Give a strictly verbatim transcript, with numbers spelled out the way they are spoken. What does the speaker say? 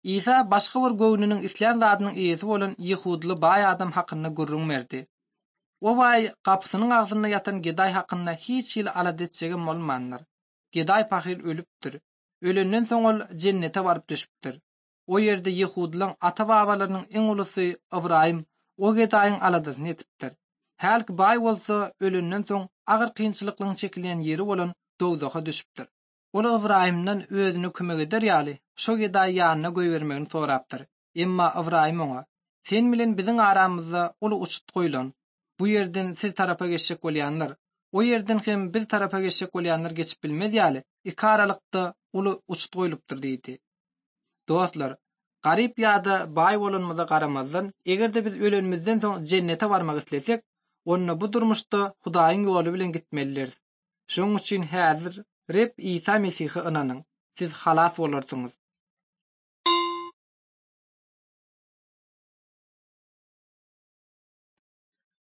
İsa başga bir göwnüniň isleýän zadynyň eýesi bolan Ýehudly baý adam hakynda gürrüňmerdi. O baý gapysynyň agzynda ýatan geday hakynda hiç ýyl alad etjegem bolmandyr. Geday pahyr ölüpdir. Ölenden soň ol jennete baryp düşüpdir. O ýerde Ýehudylaryň ata-babalarynyň eň ulusy Ibrahim o gedaýyň aladasyny etipdir. Hälki baý bolsa ölenden soň agyr kynçylyklaryň çekilýän ýeri bolan dowzaga düşüpdir. Ol Ibrahimden özüne kömek eder ýaly şo gedaý ýanyna goýbermegini sorapdyr. Emma Ibrahim oňa: "Sen bilen biziň aramyzda uly uçut goýulan. Bu ýerden siz tarafa geçjek bolýanlar, o ýerden hem biz tarafa geçjek bolýanlar geçip bilmez ýaly. Iki aralykda uly uçut goýulypdyr" diýdi. Dostlar, garyp ýa-da baý bolanmaza garamazdan, egerde biz ölenimizden soň jennete barmak islesek, onda bu durmuşda Hudaýyň ýoly bilen gitmeliriz. Şoň üçin häzir Reb İsa Mesihe ynanyň, siz halas bolarsyňyz.